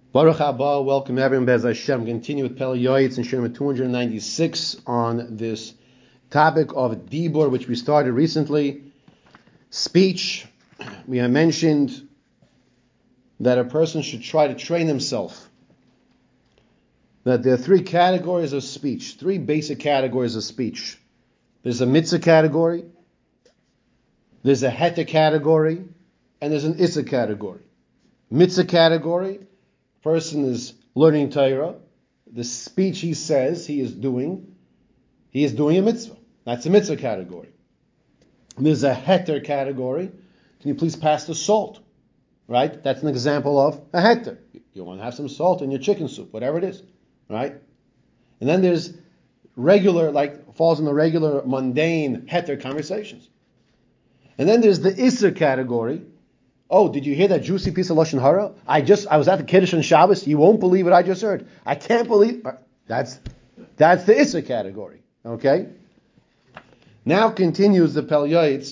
Baruch haba, welcome everyone. Bez Hashem. Continue with Pele Yoetz and Shem 296 on this topic of Dibur, which we started recently. Speech. We have mentioned that a person should try to train himself. That there are three categories of speech, three basic categories of speech. There's a mitzvah category, there's a heter category, and there's an issa category. Mitzvah category, person is learning Torah. The speech he says he is doing a mitzvah. That's a mitzvah category. There's a heter category. Can you please pass the salt? Right? That's an example of a heter. You want to have some salt in your chicken soup, whatever it is. Right? And then there's regular, falls in the regular mundane heter conversations. And then there's the Isser category. Oh, did you hear that juicy piece of Lashon Hara? I was at the Kiddush on Shabbos. You won't believe what I just heard. I can't believe. That's the Isser category. Okay? Now continues the Pele Yoetz,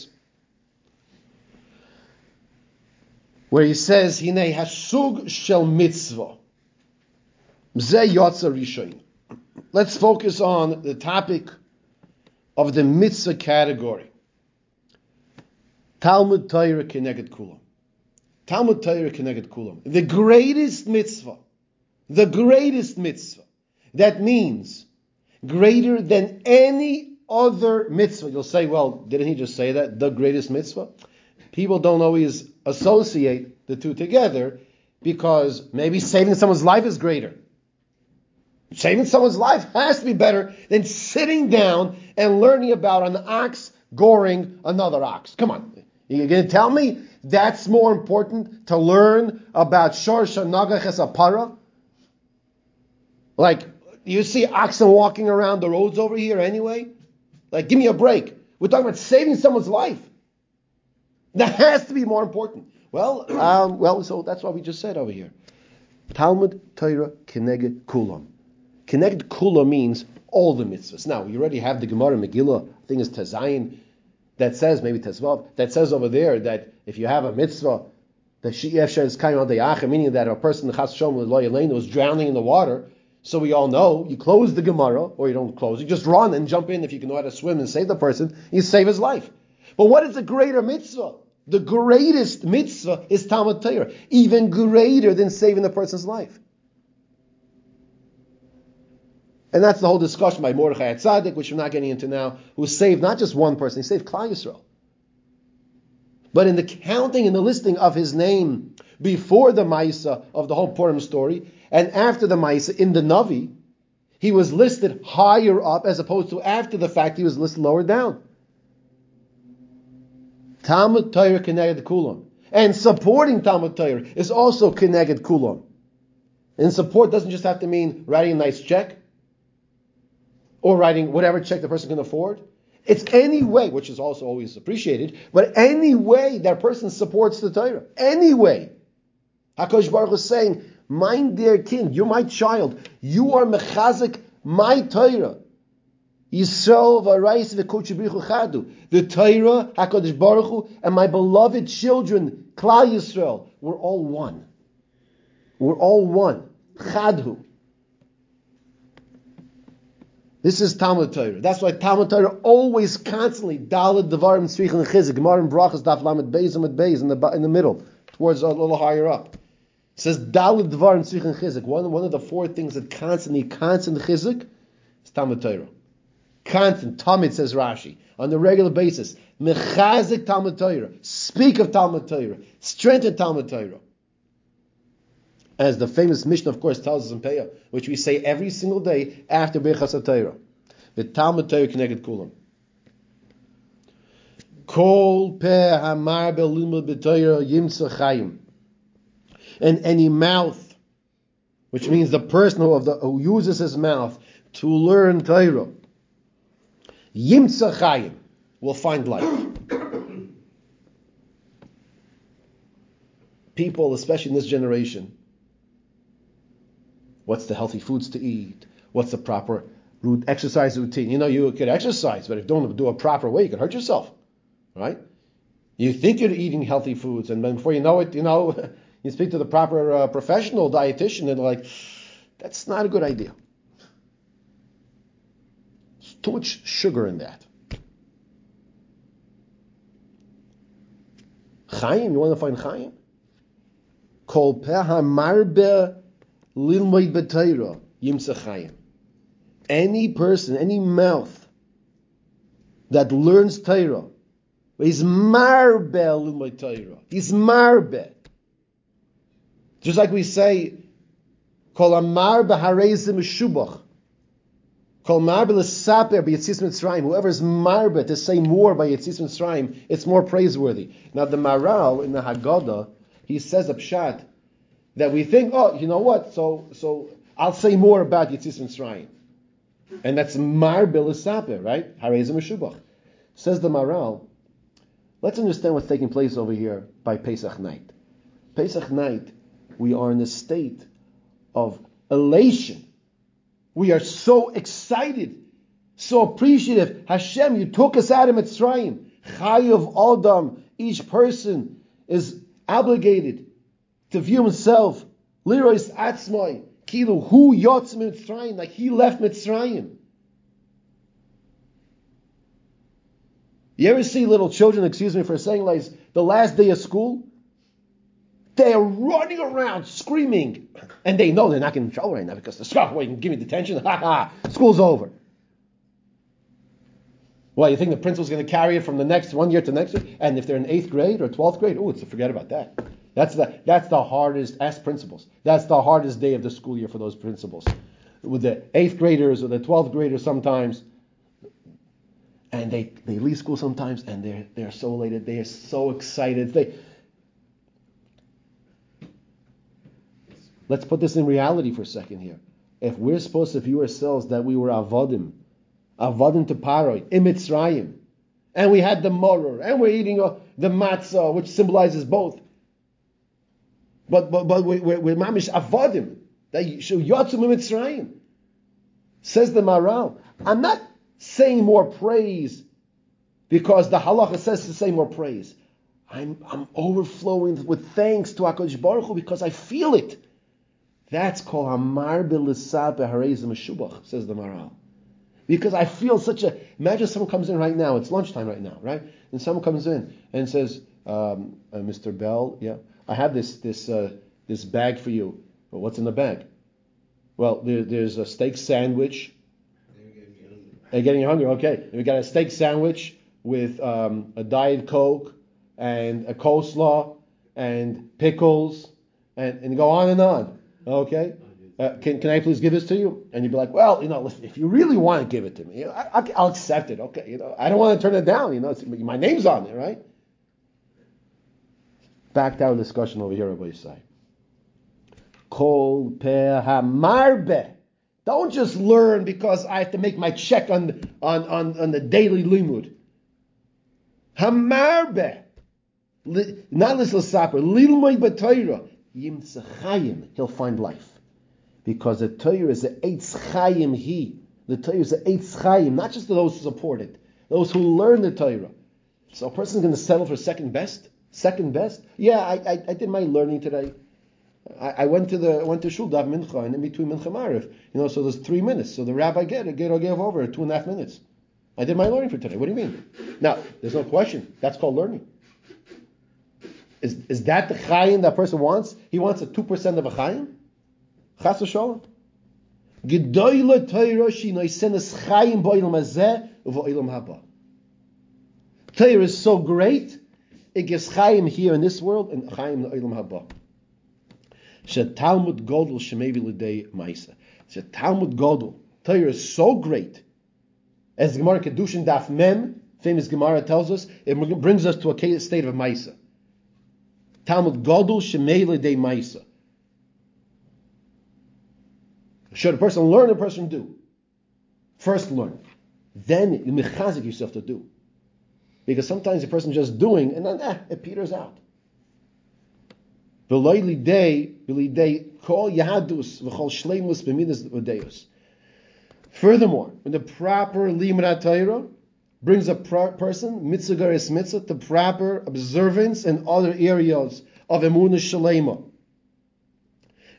where he says, Hinei hasug shel mitzvah. Ze yotza rishon. Let's focus on the topic of the mitzvah category. Talmud Torah keneged kulam. Talmud Torah keneged kulam. The greatest mitzvah. That means greater than any other mitzvah. You'll say, well, didn't he just say that? The greatest mitzvah? People don't always associate the two together because maybe saving someone's life is greater. Saving someone's life has to be better than sitting down and learning about an ox goring another ox. Come on. You're going to tell me that's more important to learn about Shorsha Nagaches Apara? You see oxen walking around the roads over here anyway? Give me a break. We're talking about saving someone's life. That has to be more important. So that's what we just said over here. Talmud Torah Keneged Kulam. Keneged Kulam means all the mitzvahs. Now, we already have the Gemara Megillah, I think it's Tezayin, that says, maybe Tezvav, that says over there that if you have a mitzvah, that she'ef is kaim al de'acha, meaning that a person chas shom lo yaleinu was drowning in the water. So we all know you close the Gemara, or you don't close, you just run and jump in if you can know how to swim and save the person, you save his life. But what is a greater mitzvah? The greatest mitzvah is Talmud Torah, even greater than saving the person's life. And that's the whole discussion by Mordechai Tzaddik, which we're not getting into now, who saved not just one person, he saved Klal Yisrael. But in the counting and the listing of his name before the Maisa of the whole Purim story, and after the Maisa in the Navi, he was listed higher up as opposed to after the fact he was listed lower down. Talmud Torah Keneged Kulam. And supporting Talmud Torah is also Keneged Kulam. And support doesn't just have to mean writing a nice check, or writing whatever check the person can afford. It's any way, which is also always appreciated, but any way that person supports the Torah. Any way. HaKadosh Baruch Hu is saying, my dear king, you're my child. You are mechazik my Torah. Yisrael v'arayis v'kochibrichu chadu. The Torah, HaKadosh Baruch Hu, and my beloved children, Klal Yisrael, we're all one. We're all one. Chadhu. This is Talmud Torah. That's why Talmud Torah always, constantly, Daled Devarim Tzrichen Chizik, Gemara and Brachas Daf Lamed Beis Amud Beis in the middle, towards a little higher up. It says Daled Devarim Tzrichen Chizik. One of the four things that constant Chizik is Talmud Torah. Constant, Tamid, says Rashi, on a regular basis. Mechazik Talmud Torah. Speak of Talmud Torah. Strengthen Talmud Torah. As the famous Mishnah, of course, tells us in Peah, which we say every single day after Birchas HaTorah. The Talmud Torah Keneged Kulam. Kol peh hamar belimud b'Torah yimtza chayim. And any mouth, which means the person who uses his mouth to learn Torah, yimtza chayim, will find life. People, especially in this generation, what's the healthy foods to eat? What's the proper exercise routine? You could exercise, but if you don't do a proper way, you could hurt yourself, right? You think you're eating healthy foods, and then before you know it, You speak to the proper professional dietitian, and they're like, that's not a good idea. There's too much sugar in that. Chaim, you want to find Chaim? Kol peh hamarbe lilmoid b'Torah yimsa Chaim. Any person, any mouth that learns Torah, is marbe lilmoid Torah. He's marbe. Just like we say, Kol hamarbe hareizim shubach. Kol marbe l'saper b'Yitzis Mitzrayim. Whoever is marbe to say more by Yitzis Mitzrayim, it's more praiseworthy. Now the Maral in the Haggadah, he says a pshat that we think, oh, you know what? So I'll say more about Yitzis Mitzrayim, and that's marbe l'saper, right? Hareizim shubach. Says the Maral. Let's understand what's taking place over here by Pesach night. Pesach night, we are in a state of elation. We are so excited, so appreciative. Hashem, you took us out of Mitzrayim. Chayav Adam, each person is obligated to view himself. Lirois Atzmai, Kilu, Hu Yotz Mitzrayim, like he left Mitzrayim. You ever see little children, excuse me for saying like the last day of school? They are running around screaming, and they know they're not getting in trouble right now because the scarf, wait, give me detention, school's over. Well, you think the principal's going to carry it from the next 1 year to next year? And if they're in 8th grade or 12th grade, forget about that. That's the hardest, as principals, that's the hardest day of the school year for those principals. With the 8th graders or the 12th graders sometimes, and they leave school sometimes, and they're so elated, they are so excited. Let's put this in reality for a second here. If we're supposed to view ourselves that we were avodim to paroi, in Mitzrayim, and we had the moror, and we're eating the matzah, which symbolizes both. But we're mamish avodim, that yotzu Mitzrayim. Says the Maral, I'm not saying more praise because the halacha says to say more praise. I'm overflowing with thanks to HaKadosh Baruch Hu because I feel it. That's called Hamar B'Lisab Be'Hareizim Meshubach, says the Maral. Because I feel imagine someone comes in right now, it's lunchtime right now, right? And someone comes in and says, Mr. Bell, yeah, I have this bag for you. Well, what's in the bag? Well, there's a steak sandwich. They're getting hungry, okay. We got a steak sandwich with a Diet Coke and a coleslaw and pickles and go on and on. Okay, can I please give this to you? And you'd be like, well, listen, if you really want to give it to me, I'll accept it. Okay, I don't want to turn it down. My name's on there, right? Back to our discussion over here, Rabbi Yisai. Kol peh hamarbe. Don't just learn because I have to make my check on the daily limud. Hamarbe, not l'saper, lilmoid b'Torah. Yimtza Chaim, he'll find life. Because the Torah is the Eitz Chaim The Torah is the Eitz Chaim, not just those who support it, those who learn the Torah. So a person's going to settle for second best? Second best? Yeah, I did my learning today. I went to Shul Dav Mincha, and in between Mincha Mariv, so there's 3 minutes. So the rabbi gave over 2.5 minutes. I did my learning for today. What do you mean? Now, there's no question. That's called learning. Is that the chayim that person wants? He wants a 2% of a chayim? Chas v'sholem. Gedoyle Torah shinoisenes chayim bo'olam hazeh u'va'olam haba. Torah is so great, it gives chayim here in this world and chayim in the olam haba. Shetalmud godol shemevi l'dei ma'isa. Shetalmud godol. Torah is so great. As the Gemara Kedushin Daf Mem, famous Gemara tells us, it brings us to a state of ma'isa. Talmud Godul Shemei L'Dei Ma'isa. Should a person learn, a person do? First learn. Then you mechazik yourself to do. Because sometimes a person just doing, and then it peters out. V'loi L'Dei Kol Yahadus V'chol Shleimus B'midas V'deus. Furthermore, when the proper Limud HaTorah brings a person, mitzvah garis mitzvah, to proper observance in other areas of emunah shalema.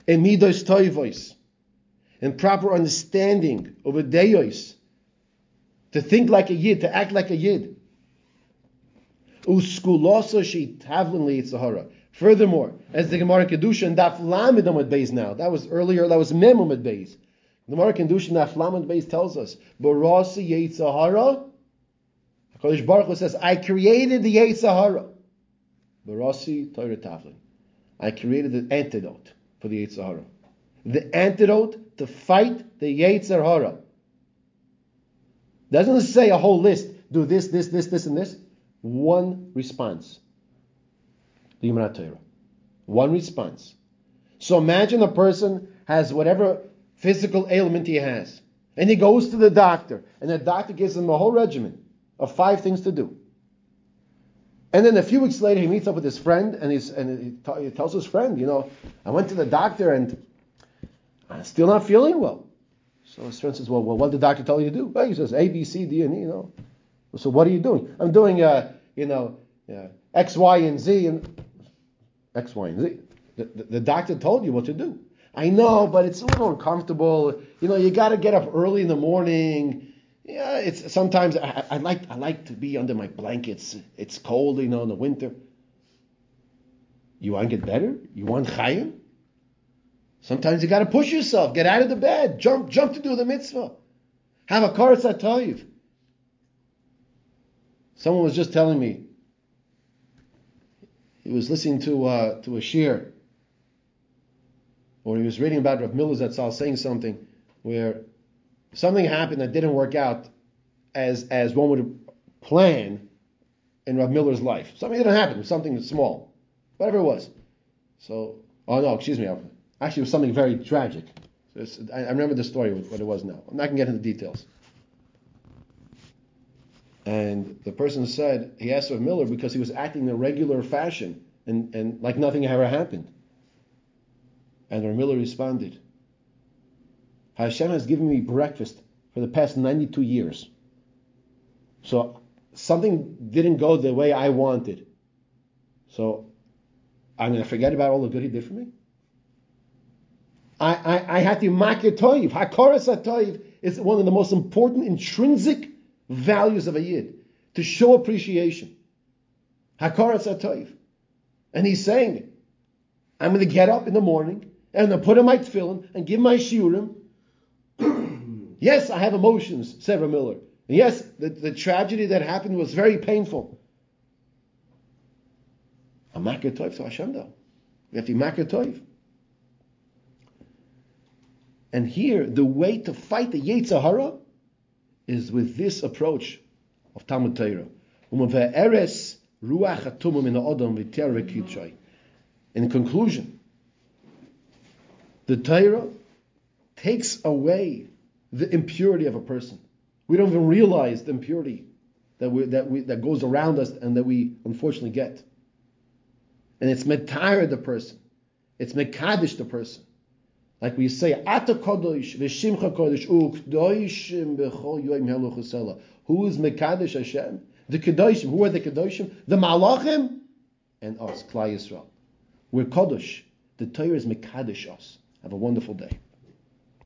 in midos toivos, in proper understanding of a deos, to think like a yid, to act like a yid. Uskuloso sheitavlin leyitzahara. Furthermore, as the Gemara Kedusha and Daf Lamed Amud Beis now, that was earlier, that was Mem Amud Beis. The Gemara Kedusha and Daf Lamed Beis tells us, Barasi Yitzhahara. HaKadosh Baruch Hu says, I created the Yitzhahara. Barasi Torah Tavlin. I created the antidote for the Yitzhahara. The antidote to fight the Yitzhahara. Doesn't say a whole list. Do this, this, this, and this. One response. The Yemara Torah. One response. So imagine a person has whatever physical ailment he has, and he goes to the doctor, and the doctor gives him a whole regimen of 5 things to do. And then a few weeks later, he meets up with his friend, and he tells his friend, I went to the doctor, and I'm still not feeling well. So his friend says, well, what did the doctor tell you to do? Well, he says, A, B, C, D, and E, So what are you doing? I'm doing, X, Y, and Z, and X, Y, and Z. The doctor told you what to do. I know, but it's a little uncomfortable. You got to get up early in the morning. Yeah, it's sometimes I like to be under my blankets. It's cold, in the winter. You want to get better? You want chayim? Sometimes you got to push yourself. Get out of the bed. Jump to do the mitzvah. Have a karas hatoiv. Someone was just telling me. He was listening to a shir, or he was reading about Rav Miller Zatzal saying something where something happened that didn't work out as one would plan in Rav Miller's life. Something didn't happen. It was something small, whatever it was. Excuse me. Actually, it was something very tragic. I remember the story, what it was now. I'm not going to get into the details. And the person said, he asked Rav Miller because he was acting in a regular fashion and like nothing ever happened. And Rav Miller responded, Hashem has given me breakfast for the past 92 years. So something didn't go the way I wanted. So I'm going to forget about all the good he did for me? I had to makir toiv. Hakaras hatoiv is one of the most important intrinsic values of a yid, to show appreciation. Hakaras hatoiv. And he's saying, I'm going to get up in the morning and I'm going to put on my tefillin and give my shiurim. Yes, I have emotions, said Rav Miller. And yes, the tragedy that happened was very painful. A makir toiv to Hashem though. We have to be makir toiv. And here, the way to fight the Yetzirah is with this approach of Talmud Torah. In conclusion, the Torah takes away the impurity of a person. We don't even realize the impurity that goes around us and that we unfortunately get. And it's metar the person. It's mekadesh the person. Like we say, Ata Kodosh, V'Shimcha Kodosh, U'Kdoishim B'chol Yoim Helu Chesela. Who is Mekadesh Hashem? The Kedoshim. Who are the Kedoshim? The Malachim and us, Klal Yisrael. We're Kodosh. The Torah is Mekadesh us. Have a wonderful day.